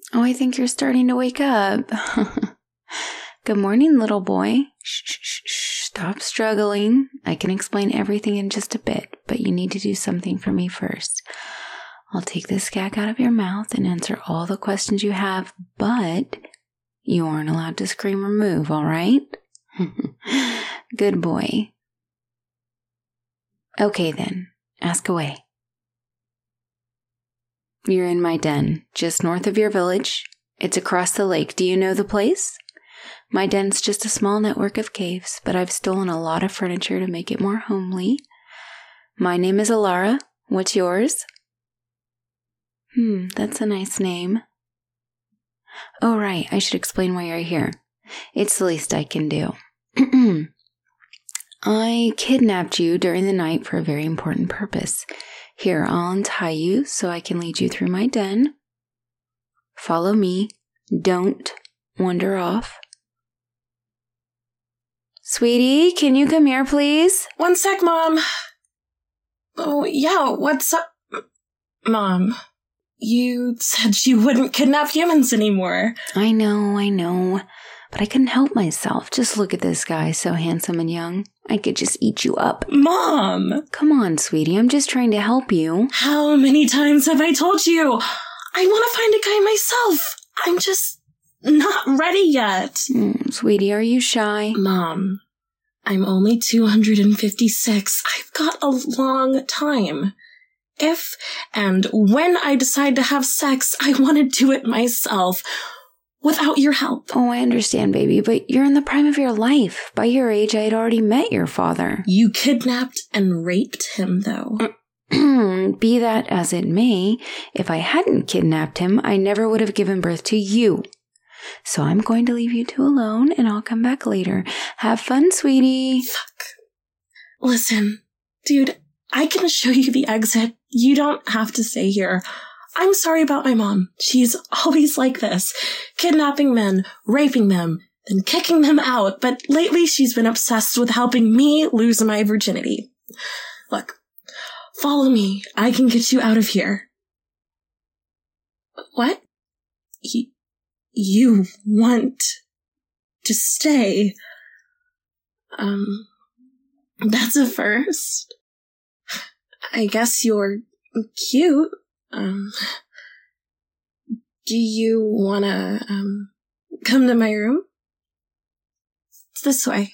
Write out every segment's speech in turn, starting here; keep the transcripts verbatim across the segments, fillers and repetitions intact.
Oh, I think you're starting to wake up. Good morning, little boy. Shh, shh, shh, shh. Stop struggling. I can explain everything in just a bit, but you need to do something for me first. I'll take this gag out of your mouth and answer all the questions you have, but you aren't allowed to scream or move, all right? Good boy. Okay then, ask away. You're in my den, just north of your village. It's across the lake. Do you know the place? My den's just a small network of caves, but I've stolen a lot of furniture to make it more homely. My name is Alara. What's yours? Hmm, that's a nice name. Oh, right, I should explain why you're here. It's the least I can do. I kidnapped you during the night for a very important purpose. Here, I'll untie you so I can lead you through my den. Follow me. Don't wander off. Sweetie, can you come here, please? One sec, Mom. Oh, yeah, what's up? Mom, you said you wouldn't kidnap humans anymore. I know, I know. But I couldn't help myself. Just look at this guy, so handsome and young. I could just eat you up. Mom! Come on, sweetie, I'm just trying to help you. How many times have I told you? I want to find a guy myself. I'm just not ready yet. Mm, sweetie, are you shy? Mom, I'm only two hundred fifty-six. I've got a long time. If and when I decide to have sex, I want to do it myself. Without your help. Oh, I understand, baby, but you're in the prime of your life. By your age, I had already met your father. You kidnapped and raped him, though. Be that as it may, if I hadn't kidnapped him, I never would have given birth to you. So I'm going to leave you two alone, and I'll come back later. Have fun, sweetie. Fuck. Listen, dude, I can show you the exit. You don't have to stay here. I'm sorry about my mom. She's always like this, kidnapping men, raping them, then kicking them out, but lately she's been obsessed with helping me lose my virginity. Look, follow me. I can get you out of here. What? Y- you want to stay? Um, that's a first. I guess you're cute. Um, do you wanna, um, come to my room? It's this way.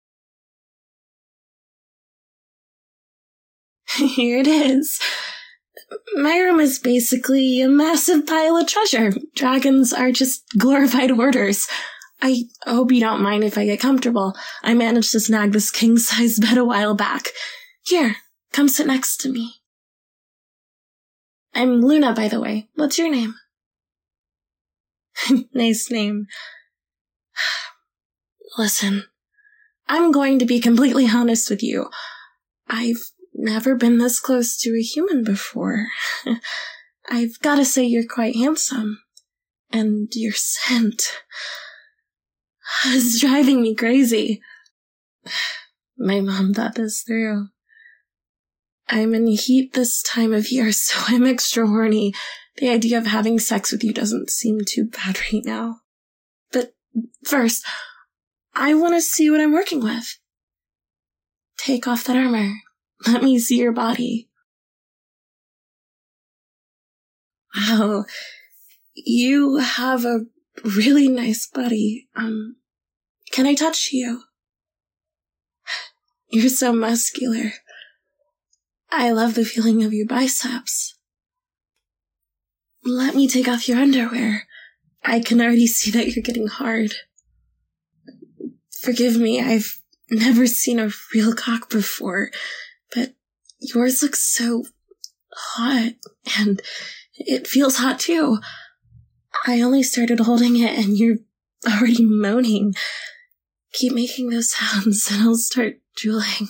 Here it is. My room is basically a massive pile of treasure. Dragons are just glorified hoarders. I hope you don't mind if I get comfortable. I managed to snag this king-size bed a while back. Here, come sit next to me. I'm Luna, by the way. What's your name? Nice name. Listen, I'm going to be completely honest with you. I've never been this close to a human before. I've got to say you're quite handsome. And your scent is driving me crazy. My mom thought this through. I'm in heat this time of year, so I'm extra horny. The idea of having sex with you doesn't seem too bad right now. But first, I want to see what I'm working with. Take off that armor. Let me see your body. Wow, you have a really nice body. Um, can I touch you? You're so muscular. I love the feeling of your biceps. Let me take off your underwear. I can already see that you're getting hard. Forgive me, I've never seen a real cock before, but yours looks so hot, and it feels hot too. I only started holding it and you're already moaning. Keep making those sounds and I'll start drooling.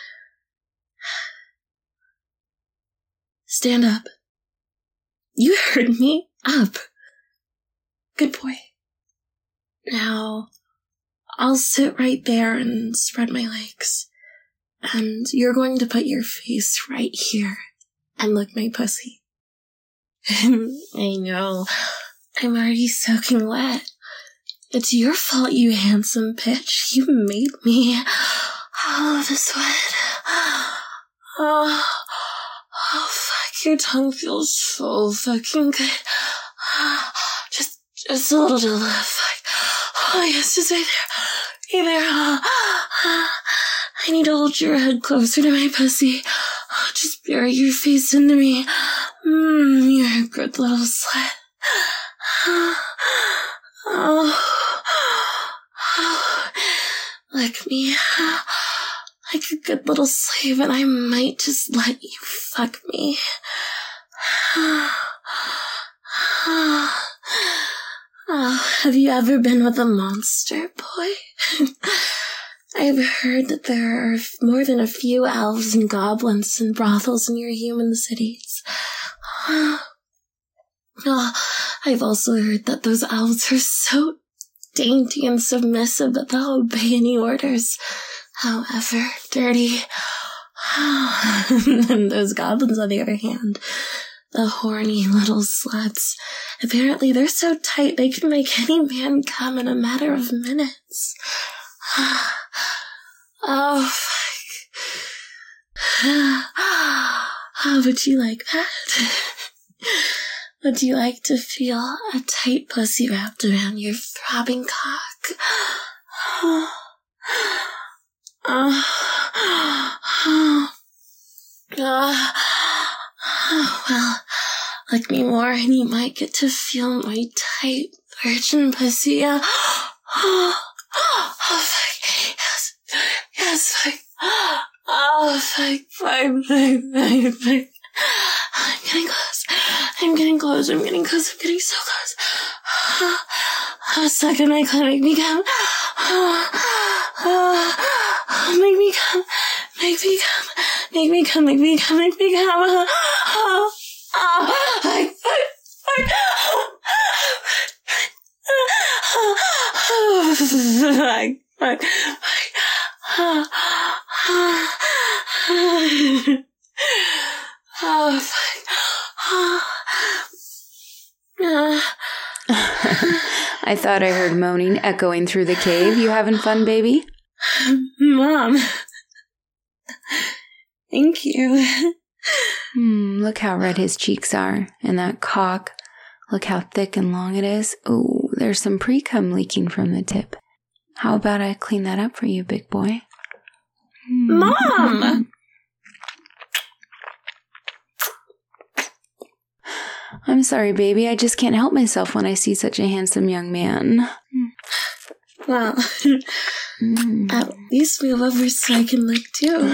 Stand up. You heard me. Up. Good boy. Now, I'll sit right there and spread my legs. And you're going to put your face right here and lick my pussy. I know. I'm already soaking wet. It's your fault, you handsome bitch. You made me all of this wet. Oh, oh, fuck, your tongue feels so fucking good. Just, just a little to the left. Fuck. Oh, yes, just right there. Right there. Oh, I need to hold your head closer to my pussy. Oh, just bury your face into me. Mmm, you're a good little slut. Oh, oh, oh, lick me like a good little slave, and I might just let you fuck me. Oh, have you ever been with a monster, boy? I've heard that there are more than a few elves and goblins and brothels in your human cities. Oh, I've also heard that those elves are so dainty and submissive that they'll obey any orders, however dirty. And those goblins, on the other hand, the horny little sluts, apparently they're so tight they can make any man come in a matter of minutes. Oh, fuck. Oh, would you like that? Would you like to feel a tight pussy wrapped around your throbbing cock? Oh, oh, oh, oh, oh, well, lick me more and you might get to feel my tight virgin pussy. Oh, oh, oh, fuck, yes, yes, fuck, oh, fuck, fuck, fuck, fuck, fuck. I'm getting close. I'm getting close. I'm getting close. I'm getting so close. Oh, oh, suck in my clit. Make me come. Oh, oh, oh, make me come. Make me come. Make me come. Make me come. Make me come. Oh, oh, oh, fuck, fuck, fuck. Fuck, fuck, fuck. Oh, fuck. I thought I heard moaning echoing through the cave. You having fun, baby? Mom. Thank you. Hmm, look how red his cheeks are. And that cock. Look how thick and long it is. Oh, there's some pre-cum leaking from the tip. How about I clean that up for you, big boy? Hmm. Mom! I'm sorry, baby. I just can't help myself when I see such a handsome young man. Well, mm. At least move over so I can lick too.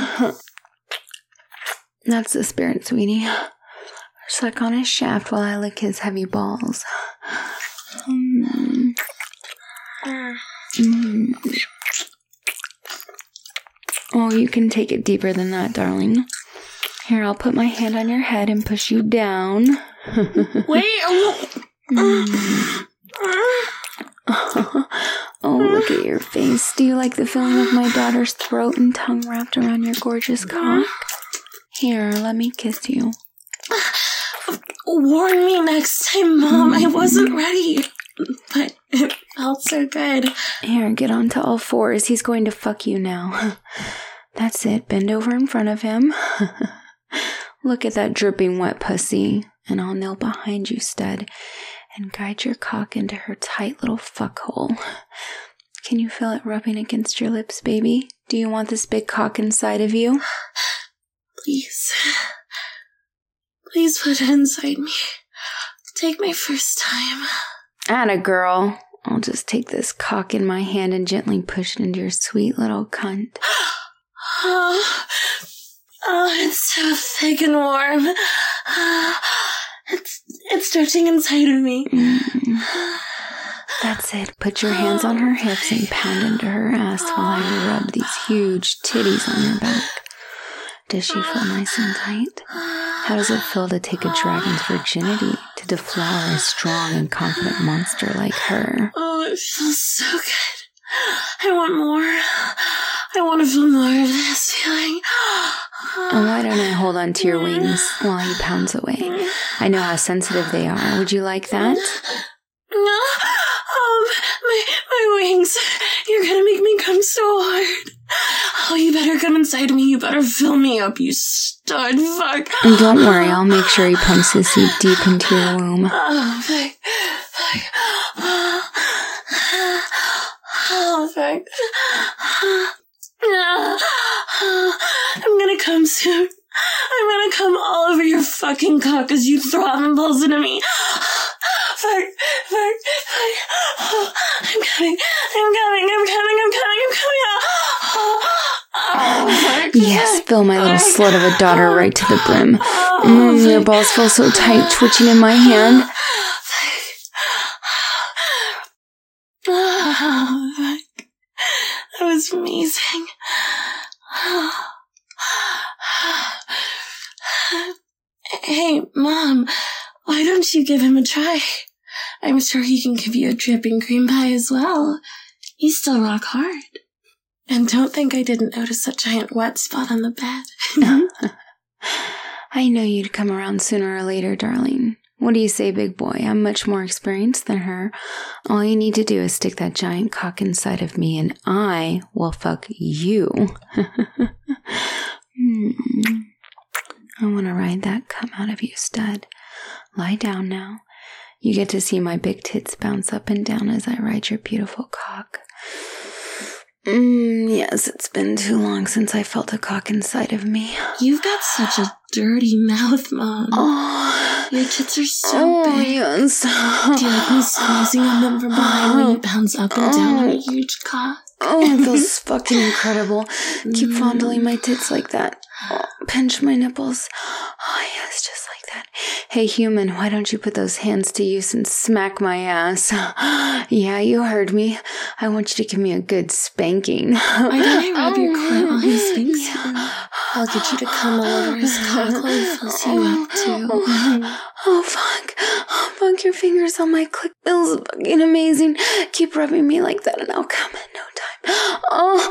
That's the spirit, sweetie. Suck on his shaft while I lick his heavy balls. Mm. Mm. Oh, you can take it deeper than that, darling. Here, I'll put my hand on your head and push you down. Wait. Mm. Oh, look at your face. Do you like the feeling of my daughter's throat and tongue wrapped around your gorgeous cock? Here, let me kiss you. Warn me next time, Mom. I wasn't ready. But it felt so good. Here, get onto all fours. He's going to fuck you now. That's it. Bend over in front of him. Look at that dripping wet pussy. And I'll kneel behind you, stud, and guide your cock into her tight little fuck hole. Can you feel it rubbing against your lips, baby? Do you want this big cock inside of you? Please. Please put it inside me. Take my first time. Atta girl. I'll just take this cock in my hand and gently push it into your sweet little cunt. Oh, oh, it's so thick and warm. Oh, it's it's stretching inside of me. Mm. That's it. Put your hands on her hips and pound into her ass while I rub these huge titties on her back. Does she feel nice and tight? How does it feel to take a dragon's virginity to deflower a strong and confident monster like her? Oh, it feels so good. I want more. I want to feel more of this feeling. And why don't I hold on to your wings while he pounds away? I know how sensitive they are. Would you like that? wings. You're gonna make me come so hard. Oh, you better come inside me. You better fill me up, you stud fuck. And don't worry, I'll make sure he pumps his seat deep into your womb. Oh, fuck. Fuck. Oh, fuck. I'm gonna come soon. I'm gonna come all over your fucking cock as you throb and balls into me. Fuck, fuck, fuck. I'm coming, I'm coming, I'm coming, I'm coming, I'm coming. Oh, oh, fuck, yes, fuck, fill my little fuck. slut of a daughter right to the brim. Oh, Mm, your fuck. balls feel so tight, twitching in my hand. Oh, fuck. That was amazing. Hey, Mom, why don't you give him a try? I'm sure he can give you a dripping cream pie as well. You still rock hard. And don't think I didn't notice that giant wet spot on the bed. I know you'd come around sooner or later, darling. What do you say, big boy? I'm much more experienced than her. All you need to do is stick that giant cock inside of me, and I will fuck you. hmm. I want to ride that cum out of you, stud. Lie down now. You get to see my big tits bounce up and down as I ride your beautiful cock. Mm, yes, it's been too long since I felt a cock inside of me. You've got such a dirty mouth, Mom. Oh, Your tits are so oh big. yes. Do you like me squeezing on them from behind when you bounce up and down on a huge cock? Oh, it feels fucking incredible. Keep fondling my tits like that. Oh, pinch my nipples. Oh, yes, just like that. Hey, human, why don't you put those hands to use and smack my ass? Yeah, you heard me. I want you to give me a good spanking. Why don't I rub your clit while he spanks you? I'll get you to come all over his cock while he fills you up, too. Oh, fuck. Oh, fuck, your fingers on my clit feels fucking amazing. Keep rubbing me like that and I'll come in no time. Oh.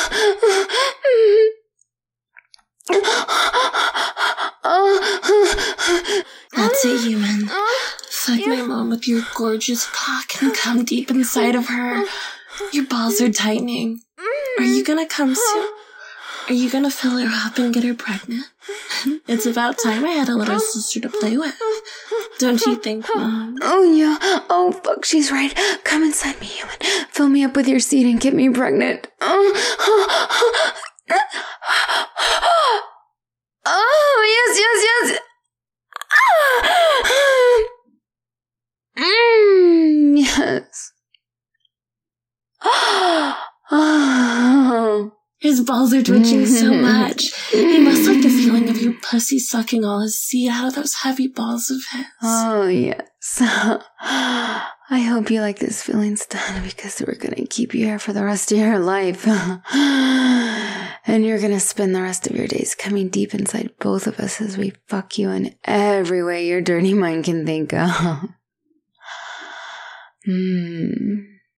That's it, human. Fuck my mom with your gorgeous cock and come deep inside of her. Your balls are tightening. Are you gonna come soon? Are you gonna fill her up and get her pregnant? It's about time I had a little sister to play with. Don't you think, Mom? Oh, yeah. Oh, fuck, she's right. Come inside me, human. Fill me up with your seed and get me pregnant. Oh, oh yes, yes, yes. Mmm, yes. Oh. His balls are twitching so much. He must like the feeling of your pussy sucking all his seed out of those heavy balls of his. Oh, yes. I hope you like this feeling, stud, because we're going to keep you here for the rest of your life. And you're going to spend the rest of your days coming deep inside both of us as we fuck you in every way your dirty mind can think of. Hmm.